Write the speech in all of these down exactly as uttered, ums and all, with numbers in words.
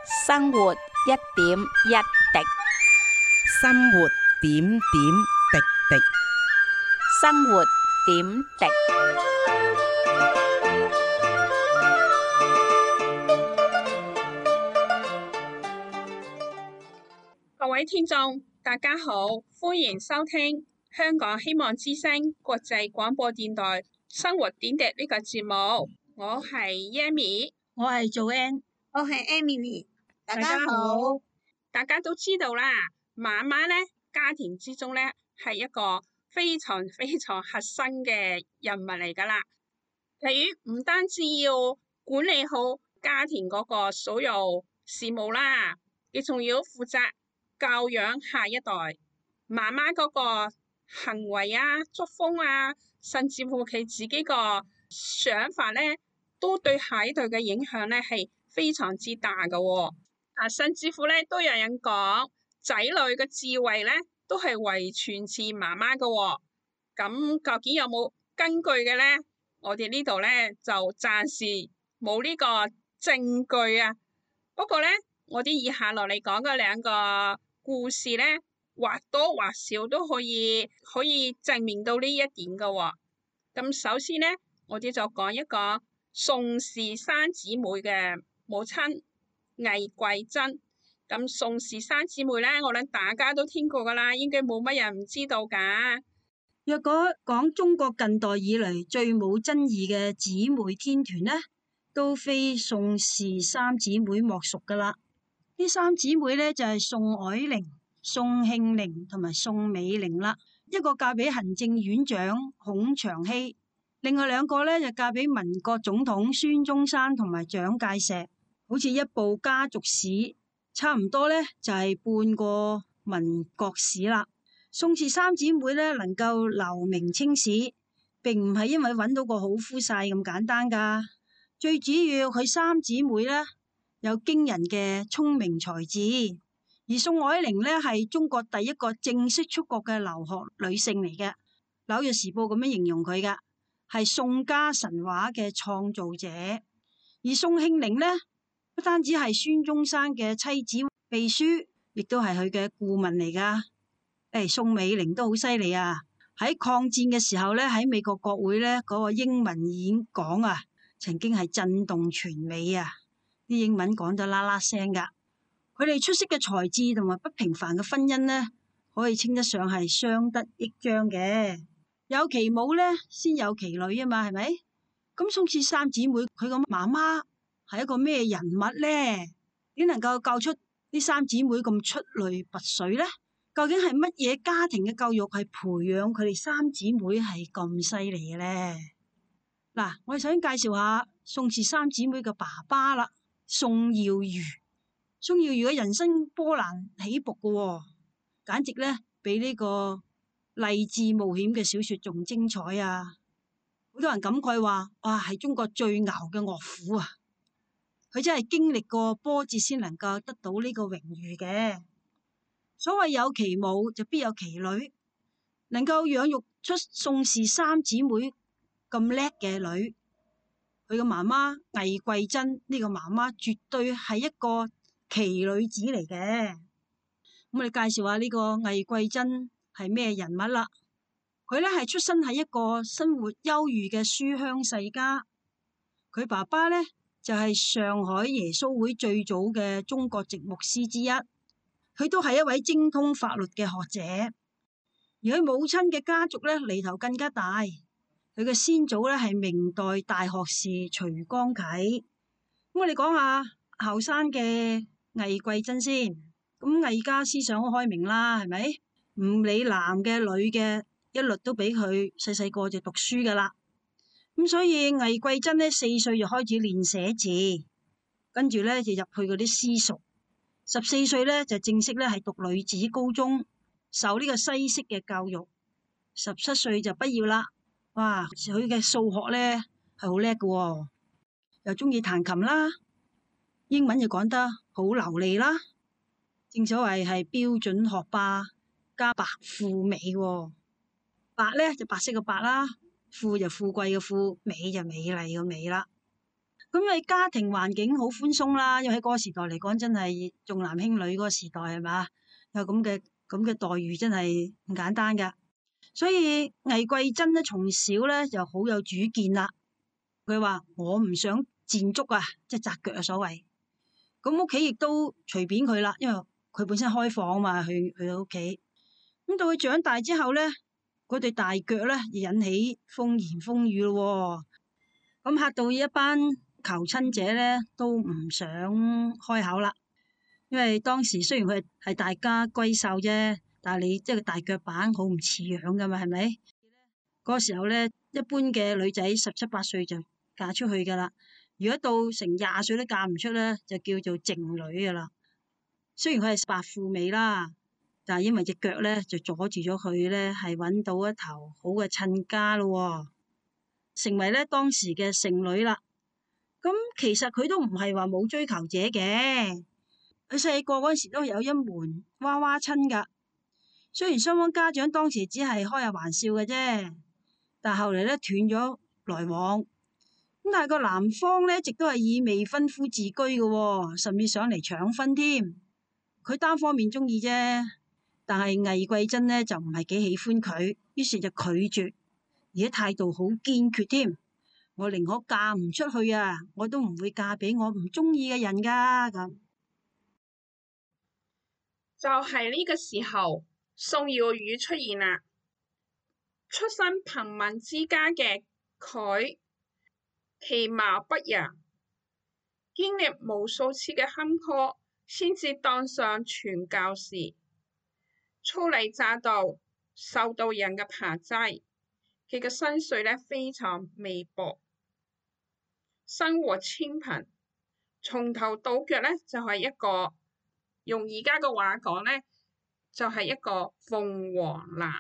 生活一點一滴， 生活點點滴滴。 生活點滴。 各位聽眾，大家好，歡迎收聽香港希望之聲國際廣播電台生活點滴呢個節目。我係 Yami， 我係 Joanne， 我係 Emily。大家好， 大家都知道啦，媽媽咧家庭之中咧係一個非常非常核心嘅人物嚟噶啦。佢唔單止要管理好家庭嗰個所有事務啦，亦仲要負責教養下一代。媽媽嗰個行為啊、作風啊，甚至乎佢自己個想法咧，都對下一代嘅影響咧係非常之大噶喎。啊，甚至乎咧都有人講，仔女嘅智慧咧都係遺傳自媽媽噶喎。咁究竟有冇根據嘅咧？我哋呢度咧就暫時冇呢個證據啊。不過咧，我哋以下落嚟講嘅兩個故事咧，或多或少都可以可以證明到呢一點嘅喎。咁首先咧，我哋就講一個宋氏三姊妹嘅母親魏桂珍。咁宋氏三姊妹咧，我諗大家都聽過噶啦，應該冇乜人唔知道噶。 若果講中國近代以嚟最冇爭議嘅姊妹天團呢，都非宋氏三姊妹莫屬噶啦。呢三姊妹咧就係宋靄齡、宋慶齡同埋宋美齡啦。一個嫁俾行政院長孔祥熙，另外兩個咧就嫁俾民國總統孫中山同埋蔣介石。好似一部家族史，差唔多咧就係半個民國史啦。宋氏三姊妹咧能夠留名青史，並唔係因為揾到個好夫婿咁簡單噶。最主要佢三姊妹咧有驚人嘅聰明才智，而宋靄齡咧係中國第一個正式出國嘅留學女性嚟嘅。紐約時報咁樣形容佢噶，係宋家神話嘅創造者。而宋慶齡咧，不單止係孫中山嘅妻子、秘書，亦都係佢嘅顧問嚟噶。誒，宋美齡都好犀利啊！喺抗戰嘅時候咧，喺美國國會咧嗰個英文演講啊，曾經係震動全美啊！啲英文講得啦啦聲噶。佢哋出色嘅才智同埋不平凡嘅婚姻咧，可以稱得上係相得益彰嘅。有其母咧，先有其女啊嘛，係咪？咁宋氏三姊妹佢個媽媽係一個咩人物咧？點能夠教出呢三姊妹咁出類拔萃咧？究竟係乜嘢家庭嘅教育係培養佢哋三姊妹係咁犀利嘅咧？嗱，我哋首先介紹下宋氏三姊妹嘅爸爸啦，宋耀儒。宋耀儒嘅人生波瀾起伏嘅喎，簡直咧比呢個勵志冒險嘅小說仲精彩啊！好多人感慨話，哇，係中國最熬嘅樂府啊！佢真係經歷過波折先能夠得到呢個榮譽嘅。所謂有其母就必有其女，能夠養育出宋氏三姊妹咁叻嘅女，佢嘅媽媽魏桂珍呢個媽媽絕對係一個奇女子嚟嘅。咁我哋介紹下呢個魏桂珍係咩人物啦？佢咧係出身喺一個生活優裕嘅書香世家，佢爸爸咧就係上海耶穌會最早嘅中國籍牧師之一。佢都係一位精通法律嘅學者，而佢母親嘅家族咧嚟頭更加大。佢嘅先祖咧係明代大學士徐光啟。咁我哋講下後生嘅魏桂珍先。咁魏家思想好開明啦，係咪？唔理男嘅女嘅，一律都俾佢細細個就讀書噶啦。咁所以魏桂珍咧四歲就開始練寫字，跟住咧就入去嗰啲私塾。十四歲咧就正式咧係讀女子高中，受呢個西式嘅教育。十七歲就畢業啦。哇，佢嘅數學咧係好叻嘅，又中意彈琴啦，英文又講得好流利啦。正所謂係標準學霸加白富美喎。白咧就白色嘅白啦，富就富貴嘅富，美就美麗嘅美啦。 咁因為家庭環境好寬鬆啦，因為喺嗰個時代嚟講，真係重男輕女嗰個時代係嘛，有咁嘅咁嘅待遇真係唔簡單噶。所以魏桂珍咧從小咧就好有主見啦。佢話我唔想賤足啊，即係紮腳啊所謂。咁屋企亦都隨便佢啦，因為佢本身開放嘛，去去到屋企。咁到佢長大之後咧，嗰對大腳咧就引起風言風語咯。咁嚇到一班求親者咧都唔想開口啦。因為當時雖然佢係大家閨秀啫，但係你即係個大腳板好唔似樣噶嘛，係咪？嗰個時候咧，一般嘅女仔十七八歲就嫁出去噶啦。如果到成廿歲都嫁唔出咧，就叫做剩女噶啦。雖然佢係白富美啦，但係因為隻腳咧就阻住咗佢咧，係搵到一頭好嘅親家咯，成為咧當時嘅剩女啦。咁其實佢都唔係話冇追求者嘅，佢細個嗰時都有一門娃娃親噶。雖然雙方家長當時只係開下玩笑嘅啫，但後嚟咧斷咗來往。咁但係個男方咧，一直都係以未婚夫自居嘅，甚至上嚟搶婚添。佢單方面中意啫，但係魏桂珍咧就唔係幾喜歡佢，於是就拒絕，而且態度好堅決添。我寧可嫁唔出去啊，我都唔會嫁俾我唔中意嘅人噶。咁就係呢個時候，宋耀宇出現啦。出身貧民之家嘅佢，其貌不揚，經歷無數次嘅坎坷，先至當上傳教士。初嚟乍到，受到人嘅排擠，佢嘅薪水咧非常微薄，生活清貧，從頭到腳咧就係一個，用而家嘅話講咧，就係一個鳳凰男。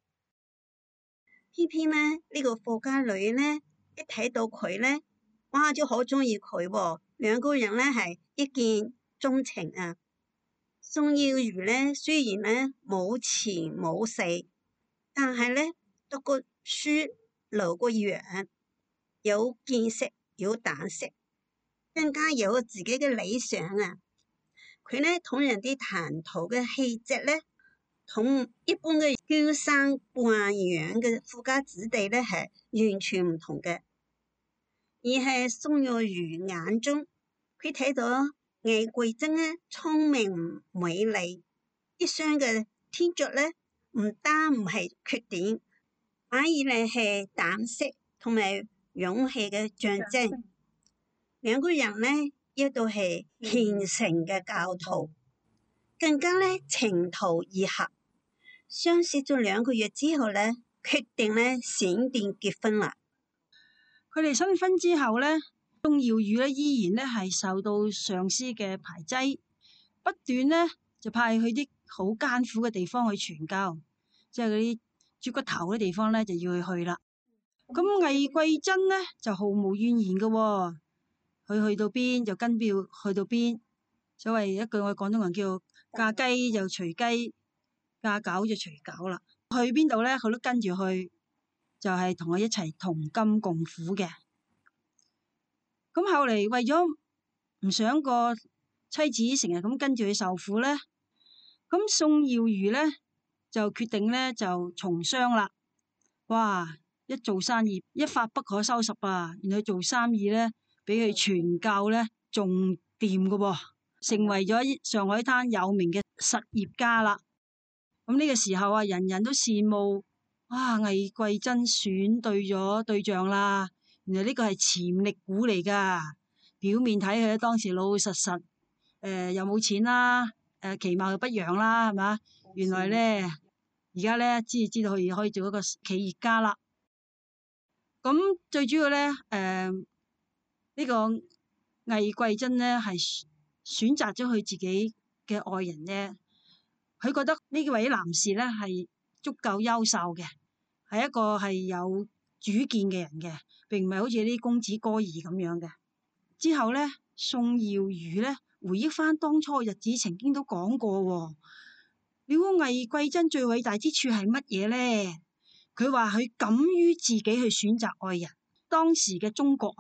偏偏咧呢個富家女咧，一睇到佢咧，哇就好中意佢喎，兩個人咧係一見鍾情啊。宋耀瑜咧雖然咧冇錢冇勢，但係咧讀過書留過洋，有見識有膽識，更加有自己嘅理想啊。佢咧同人哋談吐嘅氣質咧，同一般嘅嬌生慣養嘅富家子弟咧係完全唔同嘅。而係宋耀瑜眼中，佢睇到魏桂珍咧聰明美麗，一雙嘅天作咧唔單唔係缺點，反而咧係膽識同埋勇氣嘅象徵。兩個人咧亦都係虔誠嘅教徒，更加咧情投意合。相識咗兩個月之後咧，決定咧閃電結婚啦。 佢哋新婚之後咧，宋耀宇咧依然咧係受到上司嘅排擠，不斷咧就派去啲好艱苦嘅地方去傳教，即係嗰啲豬骨頭嗰啲地方咧就要佢去啦。咁魏桂珍咧就毫無怨言嘅，哦，佢去到邊就跟邊去到邊。所謂一句我哋廣東人叫嫁雞就隨雞，嫁狗就隨狗啦。去邊度咧佢都跟住去，就係同佢一齊同甘共苦嘅。咁後嚟為咗唔想個妻子成日咁跟住佢受苦咧，咁宋耀瑜咧就決定咧就從商啦。哇！一做生意一發不可收拾啊！原來做生意咧比佢傳教咧仲掂噶噃，成為咗上海灘有名嘅實業家啦。咁呢個時候啊，人人都羨慕，哇！魏桂珍選對咗對象啦。原來呢個係潛力股嚟噶，表面睇佢當時老老實實，誒、呃、又冇錢啦，誒、呃、其貌又不揚啦，係嘛？原來咧而家咧知知道佢可以做一個企業家啦。咁最主要咧，誒、呃、呢、這個魏桂珍咧係選擇咗佢自己嘅愛人咧，佢覺得呢位男士咧係足夠優秀嘅，係一個係有主見嘅人嘅，並唔係好似啲公子哥兒咁樣嘅。之後咧，宋耀瑜咧回憶翻當初日子，曾經都講過喎。你估魏桂珍最偉大之處係乜嘢咧？佢話佢敢於自己去選擇愛人。當時嘅中國啊，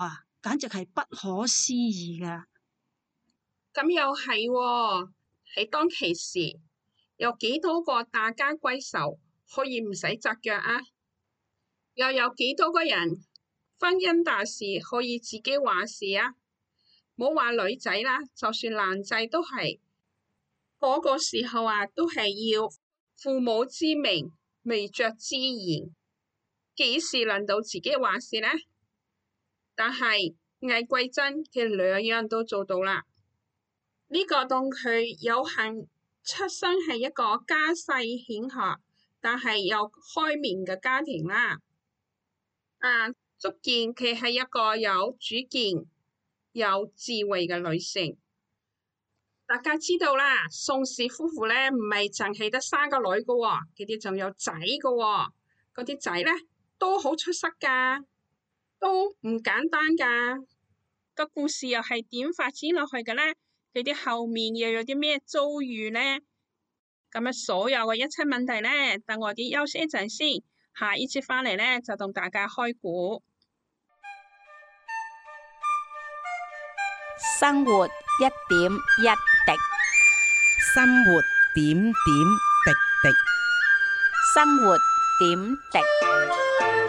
簡直係不可思議㗎。 咁又係喎，喺當其時有幾多個大家閨秀可以唔使紮腳啊？又有幾多個人婚姻大事可以自己話事啊？冇話女仔啦，就算男仔都係嗰個時候啊，都係要父母之命，媒妁之言，幾時輪到自己話事呢？但係魏桂珍嘅兩樣都做到啦。呢個當佢有幸出生係一個家世顯赫，但係又開明嘅家庭啦。啊，足見佢係一個有主見、有智慧嘅女性。大家知道啦，宋氏夫婦咧唔係淨係得三個女嘅喎，佢哋仲有仔嘅喎，嗰啲仔咧都好出色噶，都唔簡單噶。個故事又係點發展落去嘅咧？佢哋後面又有啲咩遭遇咧？咁啊，所有嘅一切問題咧，等我哋休息一陣先，下一節翻嚟咧就同大家開估。 生活一點一滴， 生活點點滴滴， 生活點滴。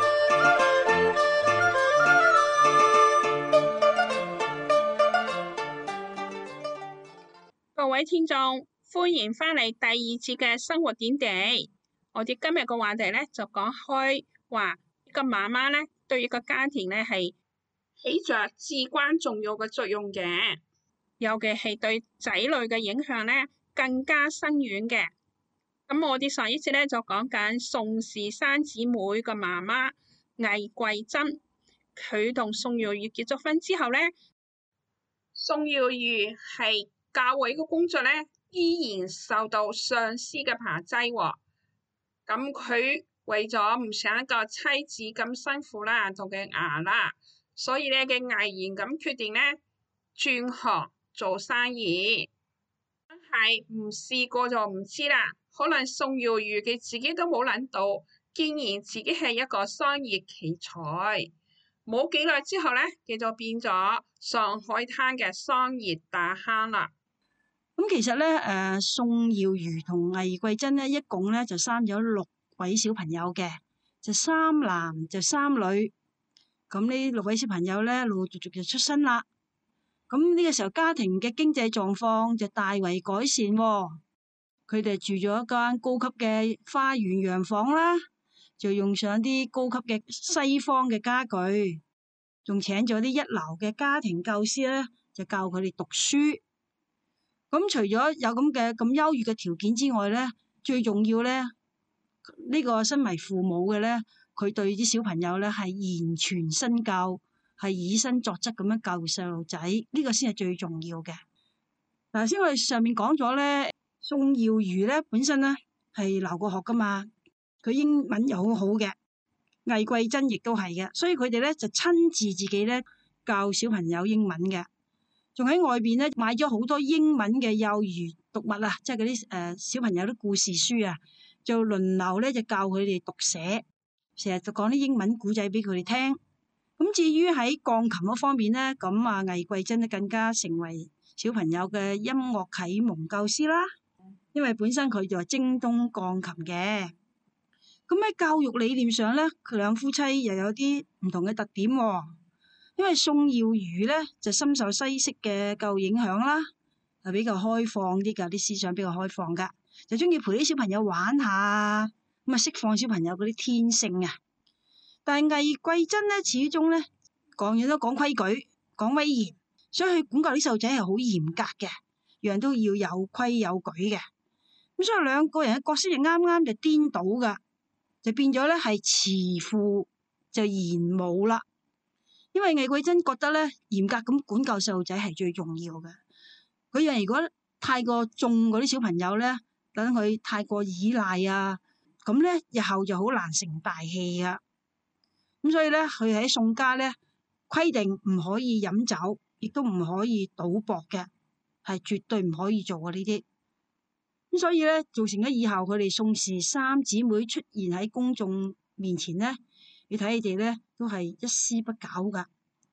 各位聽眾，歡迎翻嚟第二節嘅生活點滴。我哋今日個話題咧就講開話，一個媽媽咧對一個家庭咧係起着至關重要嘅作用嘅，尤其係對仔女嘅影響咧更加深遠嘅。咁我哋上一次咧就講緊宋氏三姊妹嘅媽媽魏桂珍，佢同宋耀瑜結咗婚之後咧，宋耀瑜係教會嘅工作咧依然受到上司嘅排擠喎。咁佢為咗唔想一個妻子咁辛苦啦，同佢捱啦，所以咧嘅毅然咁決定咧轉行做生意。但係唔試過就唔知啦。可能宋耀瑜佢自己都冇諗到，竟然自己係一個商業奇才。冇幾耐之後咧，佢就變咗上海灘嘅商業大亨啦。 咁其實咧，誒、呃、宋耀瑜同魏桂珍咧，一共咧就生咗六位小朋友嘅，就三男就三女。咁呢六位小朋友咧，陸陸續續就出生啦。咁呢個時候，家庭嘅經濟狀況就大為改善喎。佢哋住咗一間高級嘅花園洋房啦，就用上啲高級嘅西方嘅家具，仲請咗啲一流嘅家庭教師咧，就教佢哋讀書。咁除咗有咁嘅咁優越嘅條件之外咧，最重要咧，呢個身為父母嘅咧，佢對啲小朋友咧係言傳身教，係以身作則咁樣教育細路仔，呢個先係最重要嘅。嗱，先我哋上面講咗咧，宋耀瑜咧本身咧係留過學噶嘛，佢英文又好好嘅，魏桂珍亦都係嘅，所以佢哋咧就親自自己咧教小朋友英文嘅。仲喺外邊咧買咗好多英文嘅幼兒讀物啊，即係嗰啲誒小朋友啲故事書啊，就輪流咧就教佢哋讀寫，成日就講啲英文古仔俾佢哋聽。咁至於喺鋼琴嗰方面咧，咁啊魏桂珍咧更加成為小朋友嘅音樂啟蒙教師啦，因為本身佢就係精通鋼琴嘅。咁喺教育理念上咧，佢兩夫妻又有啲唔同嘅特點喎。因為宋耀瑜咧就深受西式嘅教育影響啦，係比較開放啲噶，啲思想比較開放噶，就中意陪啲小朋友玩下，咁啊釋放小朋友嗰啲天性啊。但係魏桂珍咧始終咧講嘢都講規矩，講威嚴，所以佢管教啲細路仔係好嚴格嘅，樣樣都要有規有矩嘅。咁所以兩個人嘅角色就啱啱就顛倒噶，就變咗咧係慈父就嚴母啦。因為魏桂珍覺得咧嚴格咁管教細路仔係最重要嘅，佢又如果太過縱嗰啲小朋友咧，等佢太過依賴啊，咁咧日後就好難成大器啊。咁所以咧，佢喺宋家咧規定唔可以飲酒，亦都唔可以賭博嘅，係絕對唔可以做嘅呢啲。咁所以咧，造成咗以後佢哋宋氏三姊妹出現喺公眾面前咧，你睇你哋咧都係一絲不苟噶。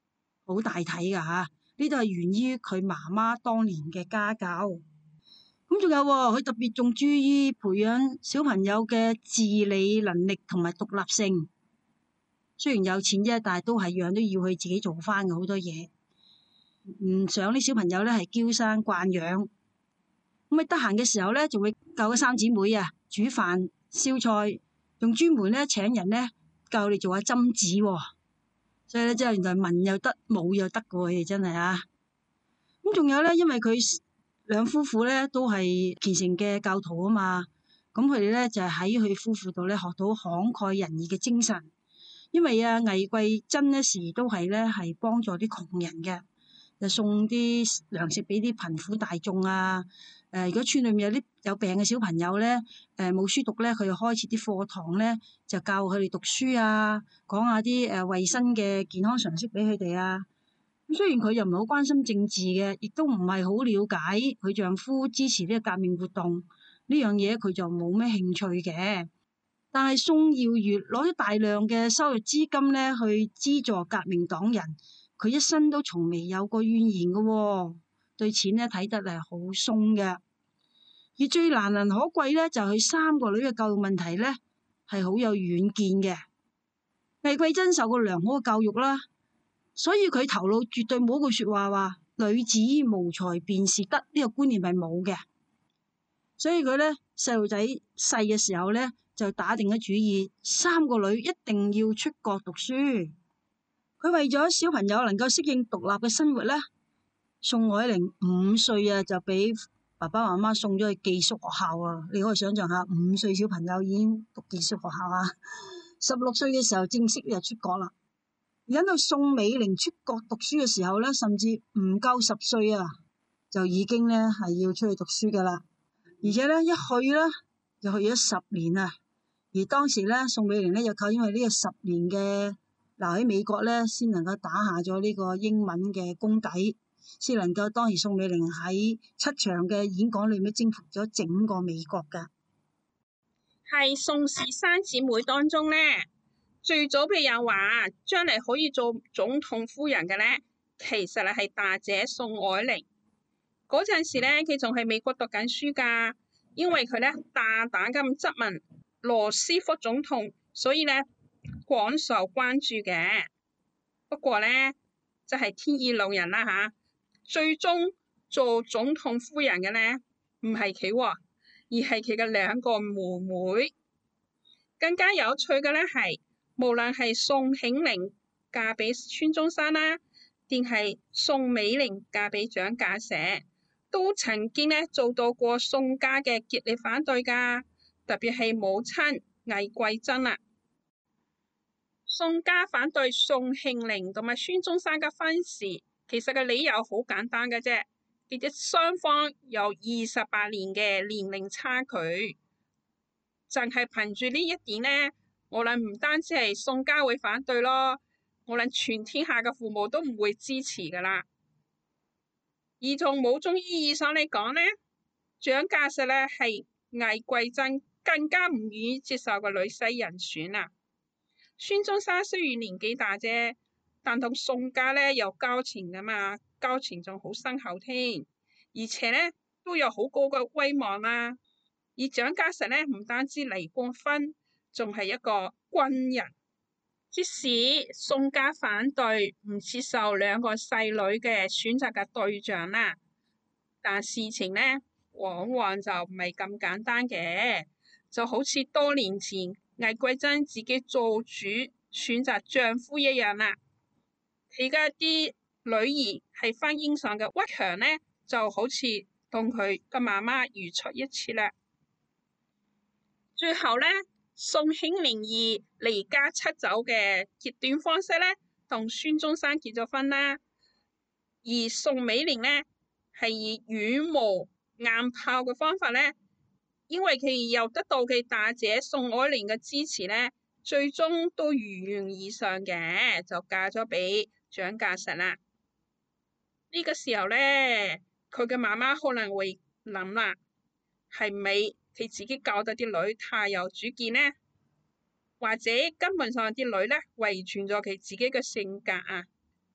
好大體㗎嚇。呢度係源於佢媽媽當年嘅家教。咁仲有喎，佢特別仲注意培養小朋友嘅自理能力同埋獨立性。雖然有錢啫，但係都係樣都要佢自己做翻嘅好多嘢，唔想啲小朋友咧係嬌生慣養。咁啊，得閒嘅時候咧，仲會教嗰三姊妹啊煮飯燒菜，仲專門咧請人咧教你做下針子喎。所以咧，真係原來文又得，武又得嘅喎，佢哋真係啊。咁仲有咧，因為佢兩夫婦咧都係虔誠嘅教徒啊嘛，咁佢哋咧就係喺佢夫婦度咧學到慷慨仁義嘅精神。因為啊，魏桂珍咧時都係咧係幫助啲窮人嘅，就送啲糧食俾啲貧苦大眾啊。誒、呃，如果村裏面有啲有病嘅小朋友咧，誒、呃、冇書讀咧，佢就開設啲課堂咧，就教佢哋讀書啊，講下啲誒衞生嘅健康常識俾佢哋啊。咁雖然佢又唔係好關心政治嘅，亦都唔係好了解佢丈夫支持呢個革命活動呢樣嘢，佢就冇咩興趣嘅。但係宋耀儒攞咗大量嘅收入資金咧去資助革命黨人，佢一生都從未有過怨言嘅喎，對錢咧睇得係好鬆嘅。而最難能可貴咧就係佢三個女嘅教育問題咧係好有遠見嘅。魏桂珍受過良好嘅教育啦，所以佢頭腦絕對冇一句説話話女子無才便是德，呢個觀念係冇嘅。所以佢咧細路仔細嘅時候咧就打定咗主意，三個女一定要出國讀書。佢為咗小朋友能夠適應獨立嘅生活咧，宋靄齡五歲啊就俾爸爸媽媽送咗去寄宿學校啊！你可以想象下，五歲小朋友已經讀寄宿學校啊！十六歲嘅時候正式就出國啦。等到宋美齡出國讀書嘅時候咧，甚至唔夠十歲啊，就已經咧係要出去讀書噶啦。而且咧一去咧就去咗十年啊。而當時咧宋美齡咧又靠因為呢個十年嘅留喺美國咧，先能夠打下咗呢個英文嘅功底，先能夠當時宋美齡喺七場嘅演講裏面征服咗整個美國噶。 係宋氏三姊妹當中咧，最早俾人話將嚟可以做總統夫人嘅咧，其實係大姐宋靄齡。嗰陣時咧，佢仲喺美國讀緊書噶，因為佢咧大膽咁質問羅斯福總統，所以咧廣受關注嘅。不過咧，就係、是、天意弄人啦吓，最終做總統夫人嘅咧唔係佢喎，而係佢嘅兩個妹妹。更加有趣嘅咧係，無論係宋慶齡嫁俾孫中山啦，定係宋美齡嫁俾蔣介石，都曾經咧做到過宋家嘅極力反對噶。特別係母親魏桂珍啦，宋家反對宋慶齡同埋孫中山嘅婚事，其實嘅理由好簡單嘅啫，佢哋雙方有二十八年嘅年齡差距，淨係憑住呢一點呢，我諗唔單止係宋家會反對咯，我諗全天下嘅父母都唔會支持噶啦。而從某種意義上嚟講呢，蔣介石呢係魏桂珍更加唔願意接受個女婿人選啊。孫中山雖然年紀大啫，但同宋家咧有交情噶嘛，交情仲好深厚添，而且咧都有好高嘅威望啦。而蔣介石咧唔單止離過婚，仲係一個軍人。即使宋家反對唔接受兩個細女嘅選擇嘅對象啦，但事情咧往往就唔係咁簡單嘅。就好似多年前魏桂珍自己做主選擇丈夫一樣啦。佢嘅啲女兒喺婚姻上嘅屈強呢，就好似同佢嘅媽媽如出一轍啦。最後呢，宋慶齡以離家出走嘅極端方式呢，同孫中山結咗婚啦。而宋美齡呢，係以羽毛硬泡嘅方法呢，因為佢又得到佢大姐宋靄齡嘅支持咧，最終都如願以償嘅，就嫁咗俾蔣介石啦。呢、這個時候咧，佢嘅媽媽可能會諗啦，係咪佢自己教得啲女太有主見呢？或者根本上啲女咧遺傳咗佢自己嘅性格啊？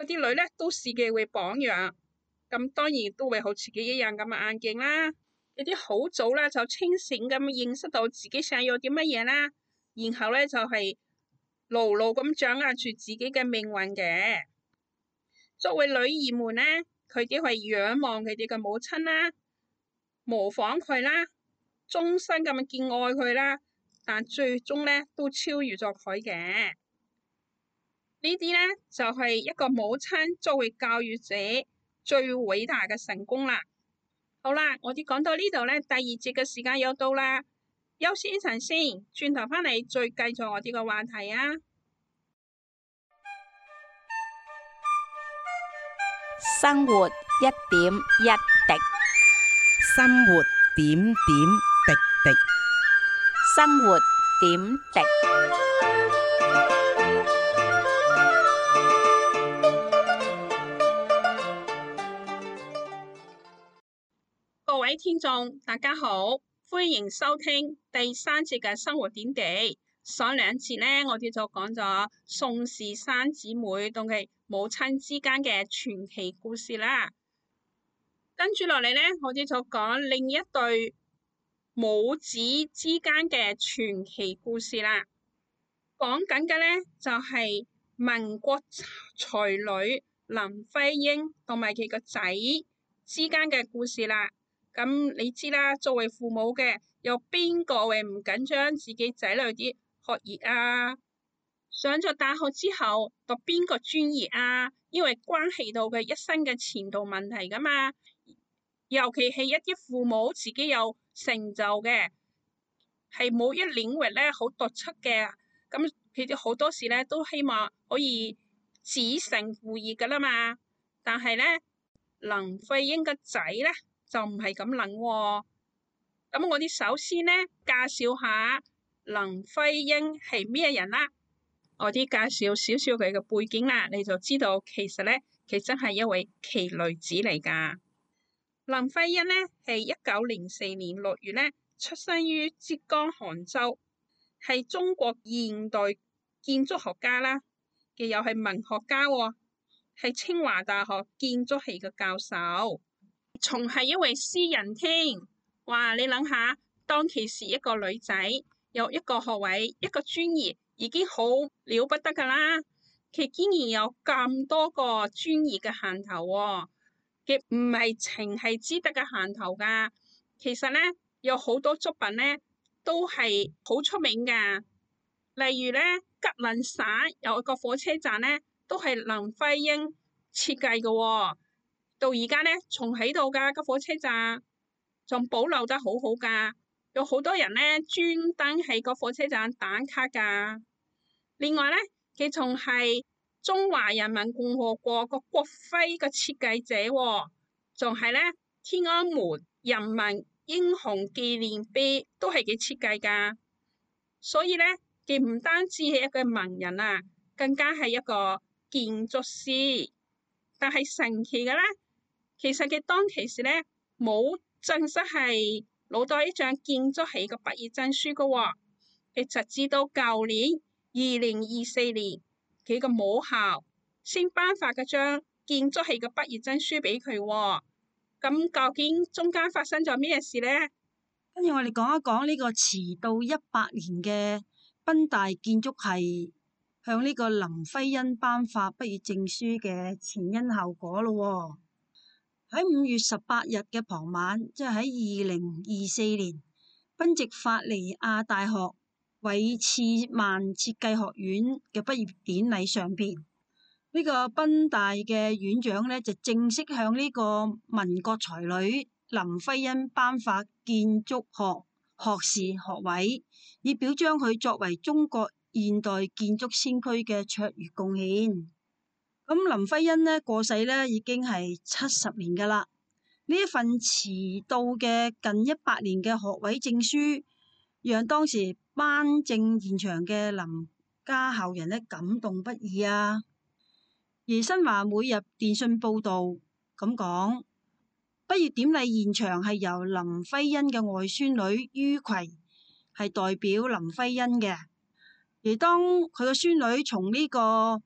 嗰啲女咧都視佢為榜樣，咁當然都會好似佢一樣咁嘅眼鏡啦。有啲好早啦就清醒咁認識到自己想要啲乜嘢啦，然後咧就係牢牢咁掌握住自己嘅命運嘅。作為女兒們咧，佢哋係仰望佢哋嘅母親啦，模仿佢啦，終身咁敬愛佢啦，但最終咧都超越咗佢嘅。呢啲咧就係一個母親作為教育者最偉大嘅成功啦。好啦，我哋講到呢度咧，第二節嘅時間又到啦，休息一陣先，轉頭翻嚟再繼續我哋個話題啊。 生活一點一滴， 生活點點滴滴。 生活點滴。各位聽眾，大家好，歡迎收聽第三節嘅生活點滴。上兩節呢，我哋就講咗宋氏三姊妹同佢母親之間嘅傳奇故事啦。跟住落嚟呢，我哋就講另一對母子之間嘅傳奇故事啦。講緊嘅呢，就係、是、民國才女林徽因同埋佢個仔之間嘅故事啦。咁你知啦，作為父母嘅，有邊個會唔緊張自己仔女啲學業啊？上咗大學之後讀邊個專業啊？因為關係到佢一生嘅前途問題噶嘛。尤其係一啲父母自己有成就嘅，係某一領域咧好突出嘅，咁佢哋好多時咧都希望可以子承父業噶啦嘛。但係咧，林徽因個仔咧就唔係咁諗喎。咁我哋首先咧介紹下林徽因係咩人啦。我啲介紹少少佢嘅背景啦，你就知道其實咧佢真係一位奇女子嚟噶。林徽因咧係一九零四年六月咧出生於浙江杭州，係中國現代建築學家啦，佢又係文學家喎，係清華大學建築系嘅教授，仲係一位詩人添。哇！你諗下，當其時一個女仔有一個學位，一個專業已經好了不得噶啦，佢竟然有咁多個專業嘅銜頭喎。佢唔係淨係只得嘅銜頭噶，其實咧有好多作品咧都係好出名噶。例如咧，吉林省有一個火車站咧，都係林徽因設計嘅喎，到而家咧仲喺度噶，個火車站仲保留得好好噶，有好多人咧專登喺個火車站打卡噶。另外咧，佢仲係中華人民共和國個國徽嘅設計者喎，仲係咧天安門人民英雄紀念碑都係佢設計噶。所以咧，佢唔單止係一個文人啊，更加係一個建築師。但係神奇嘅咧，其實佢當其時咧冇正式係攞到一張建築系嘅畢業證書噶喎，佢直至到舊年二零二四年，佢個母校先頒發嗰張建築系嘅畢業證書俾佢喎。咁究竟中間發生咗咩事呢？ 跟住我哋講一講呢個遲到一百年嘅賓大建築系向呢個林徽因頒發畢業證書嘅前因後果咯。喺五月十八日嘅傍晚，即係喺二零二四年，賓夕法尼亞大學韋茨曼設計學院嘅畢業典禮上邊，呢、這個賓大嘅院長呢，就正式向呢個民國才女林徽因頒發建築學學士學位，以表彰佢作為中國現代建築先驅嘅卓越貢獻。咁林徽因呢過世呢已經係七十年噶啦，呢一份遲到嘅近一百年嘅學位證書，讓當時頒證現場嘅林家校人呢感動不已啊！而新華每日電訊報道咁講，畢業典禮現場係由林徽因嘅外孫女于葵係代表林徽因嘅，而當佢個孫女從呢個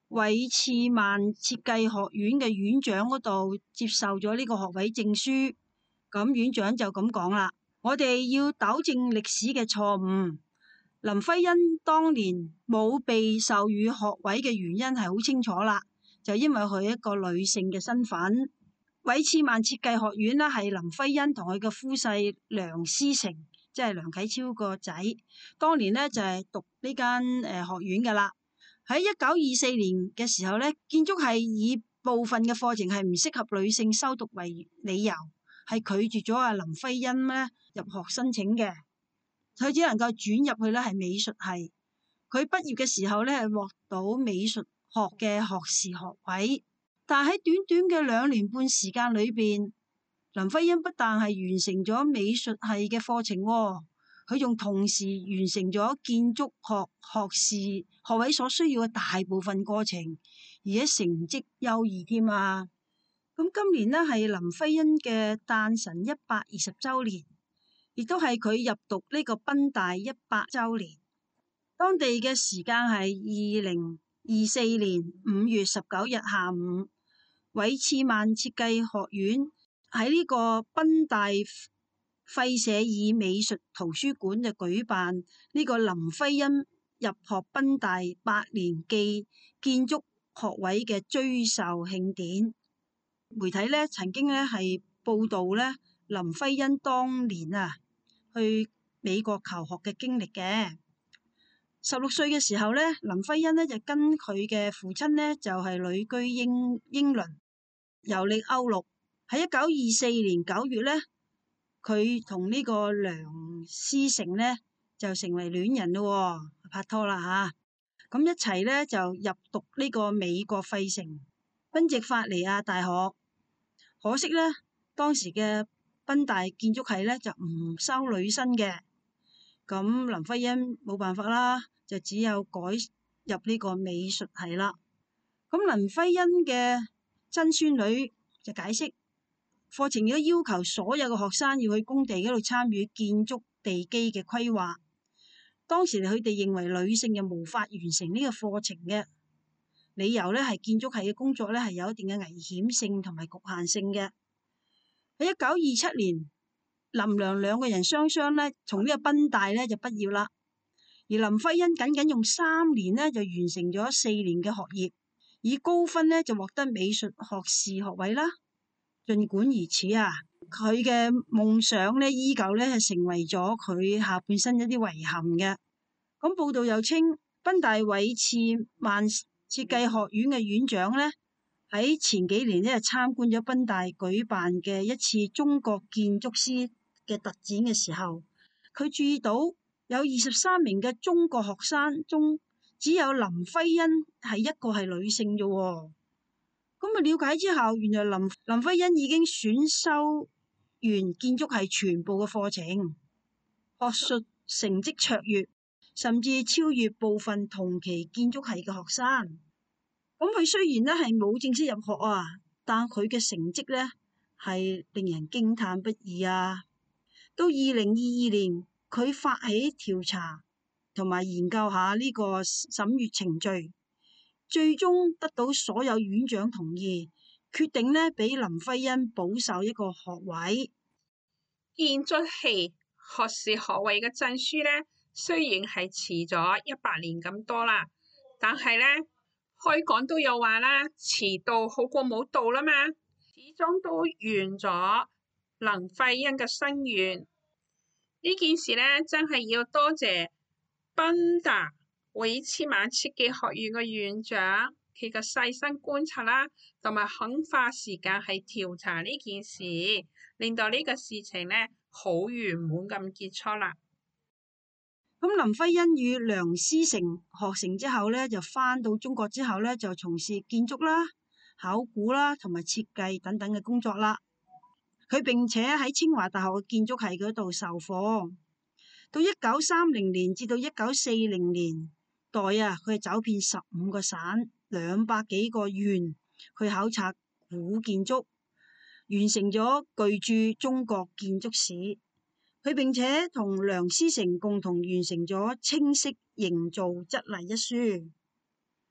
韋次曼設計學院嘅院長嗰度接受咗呢個學位證書。咁院長就咁講啦：我哋要糾正歷史嘅錯誤。林徽因當年冇被授予學位嘅原因係好清楚啦，就因為佢一個女性嘅身份。韋次曼設計學院呢，係林徽因同佢嘅夫婿梁思成，即係梁啟超個仔，當年呢就係讀呢間誒學院噶啦。喺一九二四年嘅時候呢，建築系以部分嘅課程係唔適合女性修讀為理由，係拒絕咗阿林徽因呢入學申請嘅，佢只能夠轉入去呢係美術系。佢畢業嘅時候呢係獲到美術學嘅學士學位，但喺短短嘅兩年半時間裏邊，林徽因不但係完成咗美術系嘅課程，佢仲同時完成咗建築學學士學位所需要嘅大部分過程，而且成績優異添啊！咁今年呢係林徽因嘅誕辰一百二十周年，亦都係佢入讀呢個賓大一百周年。當地嘅時間係二零二四年五月十九日下午，韋次曼設計學院喺呢個賓大費舍爾美術圖書館就舉辦呢個林徽因入學賓大百年記建築學位嘅追授慶典。媒體呢曾經呢係報道呢林徽因當年啊去美國求學嘅經歷嘅。十六歲嘅時候呢，林徽因呢就跟佢嘅父親呢就係、是、旅居英英倫，遊歷歐陸。喺一九二四年九月呢，佢同呢個梁思成呢就成為戀人咯，拍拖啦吓。咁一齊呢就入讀呢個美國費城賓夕法尼亞大學。可惜呢，當時嘅賓大建築系呢就唔收女生嘅，咁林徽因冇辦法啦，就只有改入呢個美術系啦。咁林徽因嘅曾孫女就解釋，課程亦都要求所有嘅學生要去工地嗰度參與建築地基嘅規劃。當時佢哋認為女性又無法完成呢個課程嘅理由呢，係建築系嘅工作呢係有一定嘅危險性同埋局限性嘅。喺一九二七年，林梁兩個人雙雙呢從呢個賓大呢就畢業啦，而林徽因僅僅用三年呢就完成咗四年嘅學業，以高分呢就獲得美術學士學位啦。儘管如此啊，佢嘅夢想呢依舊呢係成為咗佢下半生一啲遺憾嘅。咁報道又稱，賓大韋次曼設計學院嘅院長呢喺前幾年呢參觀咗賓大舉辦嘅一次中國建築師嘅特展嘅時候，佢注意到有二十三名嘅中國學生中，只有林徽因係一個係女性啫。咁啊，了解之後，原來林林徽因已經選修完建築系全部嘅課程，學術成績卓越，甚至超越部分同期建築系嘅學生。咁佢雖然咧係冇正式入學啊，但佢嘅成績咧係令人驚嘆不已啊！到二零二二年，佢發起調查同埋研究下呢個審閱程序，最終得到所有院長同意，決定呢俾林徽因補授一個學位。 建築系學士學位嘅證書呢，雖然係遲咗一百年咁多啦，但係呢，開講都有話啦，遲到好過冇到啦嘛，始終都圓咗林徽因嘅心願。呢件事呢，真係要多謝賓大韋次曼設計學院嘅院長，佢嘅細心觀察啦，同埋肯花時間去調查呢件事，令到呢個事情呢好圓滿咁結束啦。 咁林徽因與梁思成學成之後呢，就返到中國之後呢，就從事建築啦、考古啦同埋設計等等嘅工作啦。佢並且喺清華大學嘅建築系嗰度授課。到一九三零年至到一九四零年代啊，佢係走遍十五個省、兩百幾個縣去考察古建築，完成咗巨著《中國建築史》。佢並且同梁思成共同完成咗《清晰營造則例》一書。呢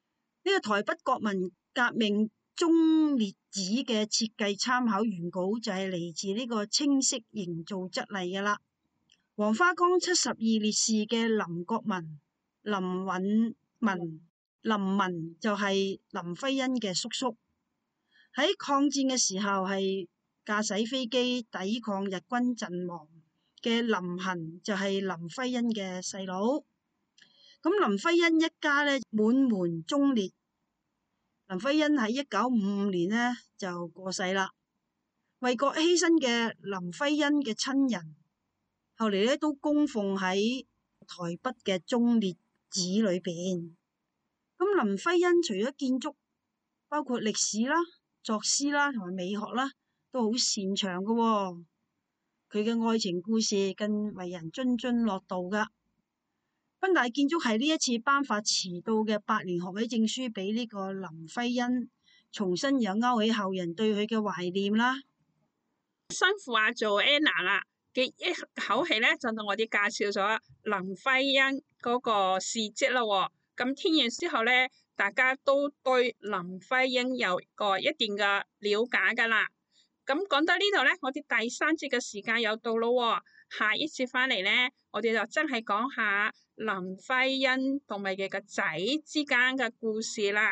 個台北國民革命忠烈祠嘅設計參考原稿就係嚟自呢個清式營造質例噶啦。黃花崗七十二烈士嘅林國民、林允文、林文就係林徽因嘅叔叔，喺抗戰嘅時候係駕駛飛機抵抗日軍陣亡嘅林衡就係林徽因嘅細佬。咁林徽因一家咧滿門忠烈。林徽因喺一九五五年呢就過世啦。為國犧牲嘅林徽因嘅親人，後嚟咧都供奉喺台北嘅忠烈祠裏邊。咁林徽因除咗建築，包括歷史啦、作詩啦同埋美學啦，都好擅長噶喎。佢嘅愛情故事更為人津津樂道噶。賓大建築係呢一次頒發遲到嘅百年學位證書俾呢個林徽因，重新又勾起後人對佢嘅懷念啦。 辛苦阿做 Anna 啦嘅一口氣咧，就同我哋介紹咗林徽因嗰個事蹟啦。咁聽完之後咧，大家都對林徽因有個一定嘅了解噶啦。咁講到呢度咧，我哋第三節嘅時間又到咯。下一節翻嚟咧，我哋就真係講下林徽因同埋佢個仔之間嘅故事啦。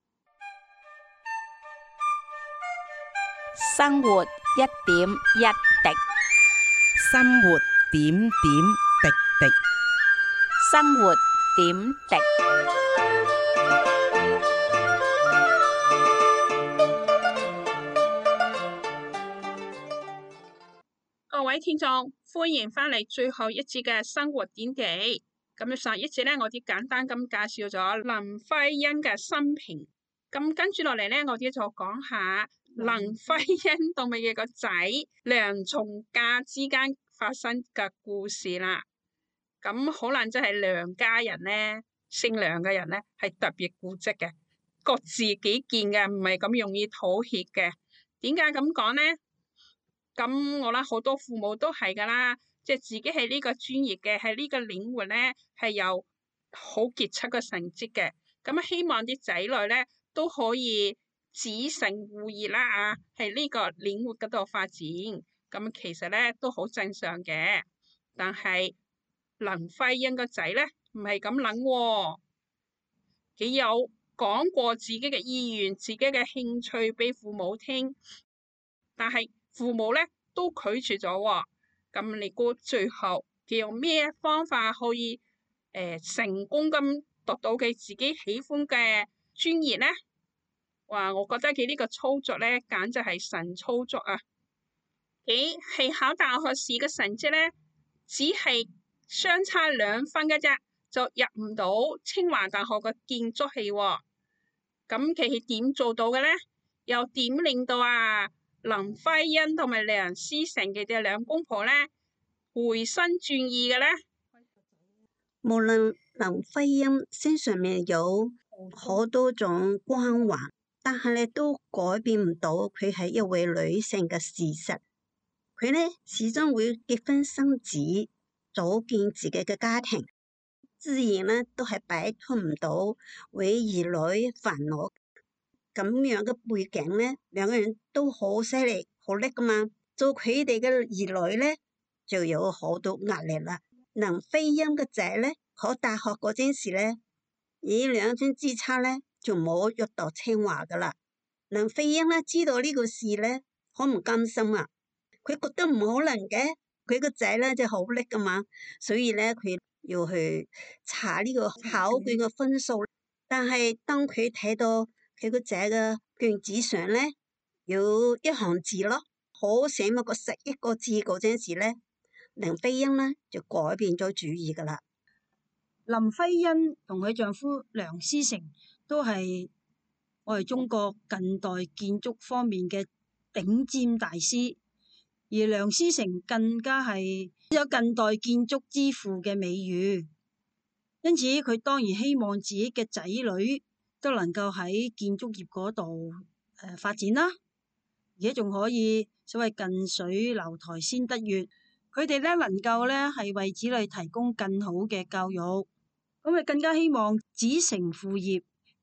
生活一點一滴， 生活點點滴滴。 生活點滴。各位聽眾，歡迎翻嚟最後一節嘅生活點滴。咁上一節咧，我哋簡單咁介紹咗林徽因嘅生平。咁跟住落嚟咧，我哋就講下林徽因同埋佢個仔梁從賈之間發生嘅故事啦。咁可能真係梁家人咧，姓梁嘅人咧係特別固執嘅，各自己見嘅，唔係咁容易妥協嘅。點解咁講咧？咁我諗好多父母都係噶啦，即係自己係呢個專業嘅，係呢個領域咧係有好傑出嘅成績嘅。咁希望啲仔女咧都可以子承父業啦，啊，喺呢個領域嗰度發展。咁其實咧都好正常嘅，但係林徽因個仔咧唔係咁諗喎，幾有講過自己嘅意願、自己嘅興趣俾父母聽，但係父母咧都拒絕咗喎。咁你估最後佢用咩方法可以誒、呃、成功咁讀到佢自己喜歡嘅專業咧？哇！我覺得佢呢個操作咧簡直係神操作啊！佢係考大學試嘅成績咧，只係相差兩分嘅啫，就入唔到清華大學嘅建築系喎。咁佢係點做到嘅咧？又點令到啊林徽因同埋梁思成佢哋兩公婆咧回心轉意嘅咧？ 無論林徽因身上面有好多種光環，但係咧都改變唔到佢係一位女性嘅事實。佢咧始終會結婚生子，組建自己嘅家庭，自然咧都係擺脫唔到為兒女煩惱。咁樣嘅背景咧，兩個人都好犀利、好叻噶嘛。做佢哋嘅兒女咧，就有好多壓力啦。林徽因嘅仔咧，考大學嗰陣時咧，以兩分之差咧，就冇入到清華噶啦。林徽因咧知道呢個事咧，好唔甘心啊！佢覺得唔可能嘅，佢個仔咧就好叻噶嘛，所以咧佢要去查呢個考卷嘅分數。但係當佢睇到佢個仔嘅卷紙上咧有一行字咯，好寫乜個十一個字嗰陣時咧，林徽因咧就改變咗主意噶啦。 林徽因同佢丈夫梁思成都係我哋中國近代建築方面嘅頂尖大師，而梁思成更加係有近代建築之父嘅美譽，因此佢當然希望自己嘅仔女都能夠喺建築業嗰度誒發展啦，而且仲可以所謂近水樓台先得月，佢哋咧能夠咧係為子女提供更好嘅教育，咁佢更加希望子承父業，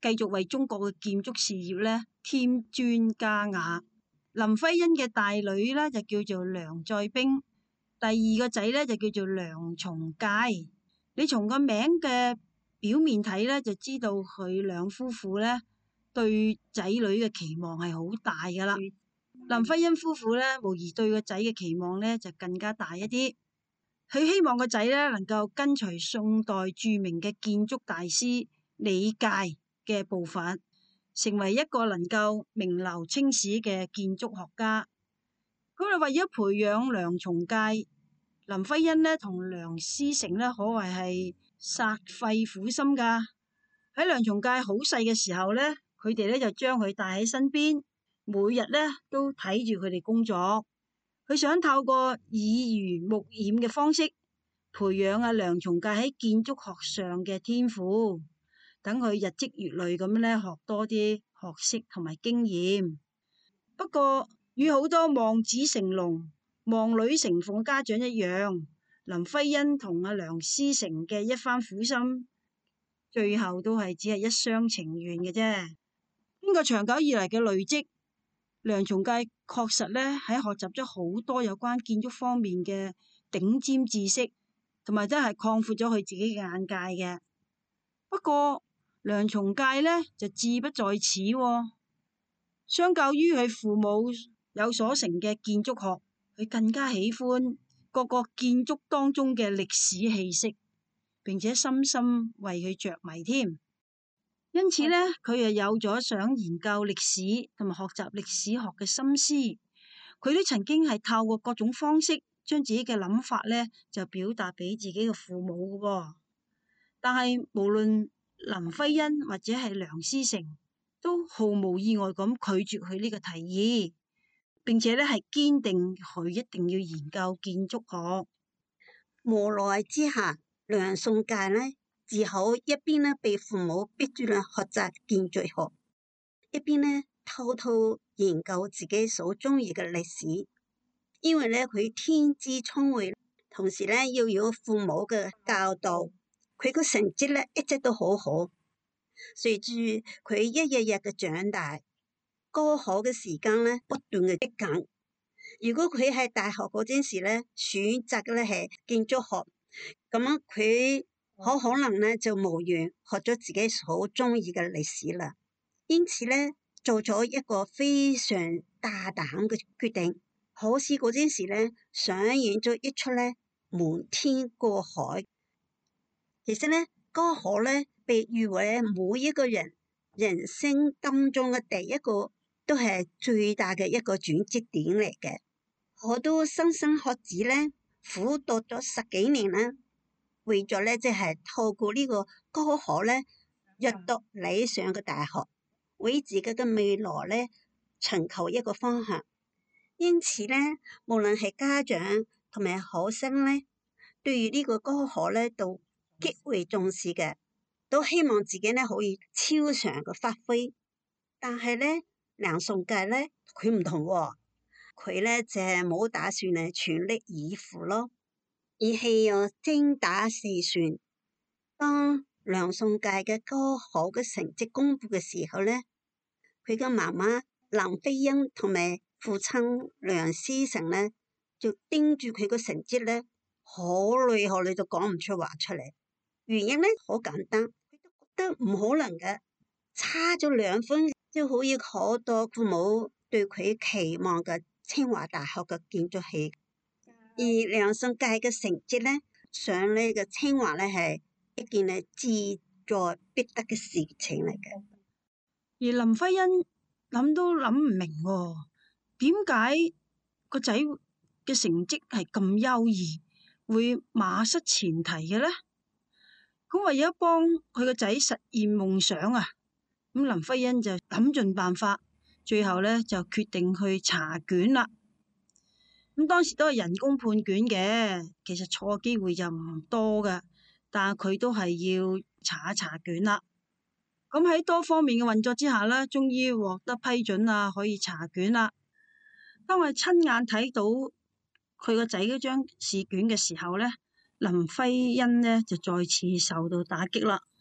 繼續為中國嘅建築事業咧添磚加瓦。林徽因嘅大女咧就叫做梁再冰，第二個仔咧就叫做梁從誡。你從個名嘅表面睇咧，就知道佢兩夫婦咧對仔女嘅期望係好大噶啦。林徽因夫婦咧，無疑對個仔嘅期望咧就更加大一啲。佢希望個仔咧能夠跟隨宋代著名嘅建築大師李誡嘅步伐，成為一個能夠名留青史嘅建築學家。咁你為咗培養梁從誡，林徽因呢同梁思成呢可謂係煞費苦心噶。喺梁從誡好細嘅時候呢，佢哋呢就將佢帶喺身邊，每日呢都睇住佢哋工作。佢想透過耳濡目染嘅方式，培養阿梁從誡喺建築學上嘅天賦，等佢日積月累咁呢學多啲學識同埋經驗。不過與好多望子成龍、望女成鳳嘅家長一樣，林徽因同阿梁思成嘅一番苦心，最後都係只係一廂情願嘅啫。經過長久以嚟嘅累積，梁從誡確實咧喺學習咗好多有關建築方面嘅頂尖知識，同埋真係擴闊咗佢自己嘅眼界嘅。不過梁從誡咧就志不在此喎，相較於佢父母有所成嘅建築學，佢更加喜歡各個建築當中嘅歷史氣息，並且深深為佢着迷添。因此咧，佢又有咗想研究歷史同埋學習歷史學嘅心思。佢都曾經係透過各種方式，將自己嘅諗法咧就表達俾自己嘅父母嘅喎。但係無論林徽因或者係梁思成，都毫無意外咁拒絕佢呢個提議，並且咧係堅定佢一定要研究建築學。 無奈之下，梁從誡呢只好一邊呢被父母逼住呢學習建築學，一邊呢偷偷研究自己所中意嘅歷史。因為呢佢天資聰慧，同時呢又有父母嘅教導，佢個成績呢一直都好好。隨住佢一日日嘅長大，高考嘅時間呢不斷嘅逼緊。如果佢喺大學嗰陣時呢選擇嘅呢係建築學，咁樣佢好可能呢就無緣學咗自己所中意嘅歷史啦。因此呢做咗一個非常大膽嘅決定。考試嗰陣時呢上演咗一出呢瞞天過海。其實呢高考呢被譽為每一個人人生當中嘅第一個，都係最大嘅一個轉折點嚟嘅。好多莘莘學子呢苦讀咗十幾年啦，為咗咧即係透過呢個高考咧入讀理想嘅大學，為自己嘅未來咧尋求一個方向。因此咧，無論係家長同埋學生咧，對於呢個高考咧都極為重視嘅，都希望自己咧可以超常嘅發揮。但係咧，梁從誡咧佢唔同喎，佢咧就係冇打算係全力以赴咯。而係要精打細算。當梁從誡嘅高考嘅成績公布嘅時候咧，佢嘅媽媽林徽因同埋父親梁思成咧，就盯住佢個成績咧，好耐好耐就講唔出話出嚟。原因咧好簡單，佢都覺得唔可能嘅，差咗兩分就可以考到父母對佢期望嘅清華大學嘅建築系。而梁從誡嘅成績咧，上呢個清華咧係一件咧志在必得嘅事情嚟嘅。 而林徽因諗都諗唔明喎，點解個仔嘅成績係咁優異，會馬失前蹄嘅咧？咁為咗幫佢個仔實現夢想啊，咁林徽因就諗盡辦法，最後咧就決定去查卷啦。咁當時都係人工判卷嘅，其實錯機會就唔多噶，但係佢都係要查一查卷啦。咁喺多方面嘅運作之下咧，終於獲得批准啦，可以查卷啦。當我親眼睇到佢個仔嗰張試卷嘅時候咧，林徽因咧就再次受到打擊啦。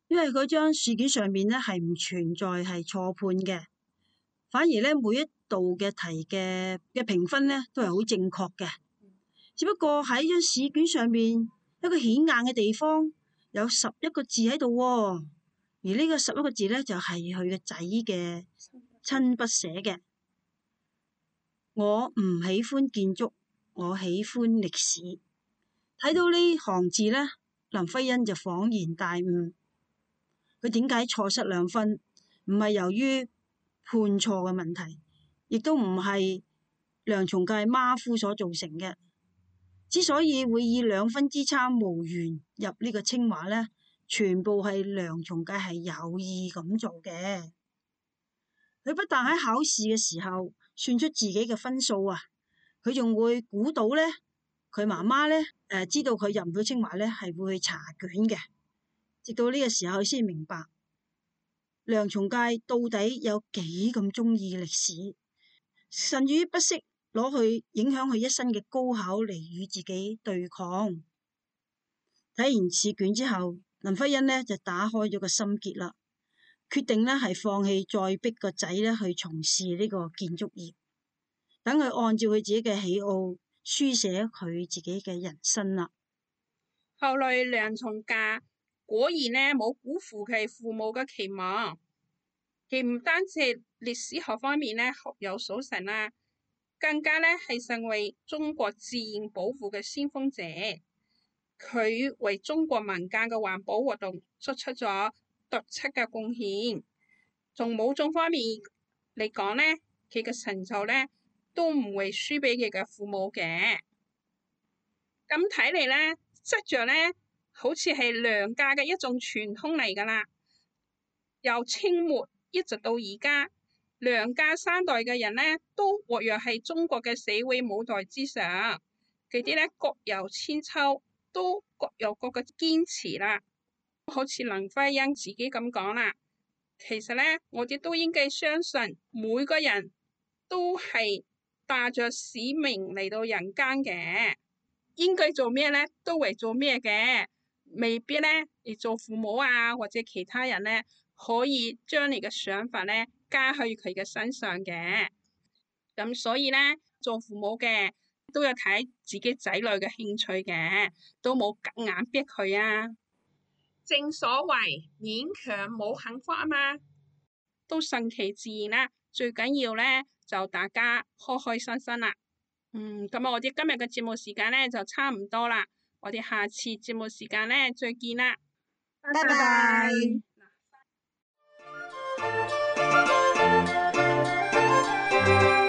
因為嗰張試卷上面咧係唔存在係錯判嘅，反而咧每一道嘅題嘅嘅評分咧都係好正確嘅。只不過喺張試卷上面一個顯眼嘅地方有十一個字喺度喎，而呢個十一個字咧就係佢嘅仔嘅親筆寫嘅。我唔喜歡建築，我喜歡歷史。睇到呢行字咧，林徽因就恍然大悟。佢點解錯失兩分？唔係由於判錯嘅問題，亦都唔係梁從誡馬虎所造成嘅。之所以會以兩分之差無緣入呢個清華咧，全部係梁從誡係有意咁做嘅。佢不但喺考試嘅時候算出自己嘅分數啊，佢仲會估到咧，佢媽媽咧誒知道佢入唔到清華咧係會去查卷嘅。直到呢個時候先明白梁從誡到底有幾咁中意歷史，甚至於不惜攞去影響佢一生嘅高考嚟與自己對抗。睇完試卷之後，林徽因呢就打開咗個心結啦，決定呢係放棄再逼個仔呢去從事呢個建築業，等佢按照佢自己嘅喜好書寫佢自己嘅人生啦。 後來梁從誡果然呢冇辜負佢父母嘅期望，佢唔單止係歷史學方面呢學有所成啦，更加呢係成為中國自然保護嘅先鋒者。佢為中國民間嘅環保活動作出咗突出嘅貢獻。從某種方面嚟講呢，佢嘅成就呢都唔會輸俾佢嘅父母嘅。咁睇嚟呢，執着呢好似係梁家嘅一種傳統嚟噶啦。由清末一直到而家，梁家三代嘅人呢都活躍喺中國嘅社會舞台之上，佢哋呢各有千秋，都各有各嘅堅持啦。好似林徽因自己咁講啦，其實呢，我哋都應該相信每個人都係帶着使命嚟到人間嘅，應該做咩呢都會做咩嘅，未必呢你做父母啊或者其他人呢可以將你嘅想法呢加去佢嘅身上嘅。咁所以呢，做父母嘅都有睇自己仔女嘅興趣嘅，都冇夾硬逼佢啊。正所謂勉強冇幸福啊嘛，都順其自然啦。最緊要呢就大家開開心心啦。嗯，咁我哋今日嘅節目時間呢就差唔多啦，我哋下次節目時間呢再見啦， 拜拜。 拜拜。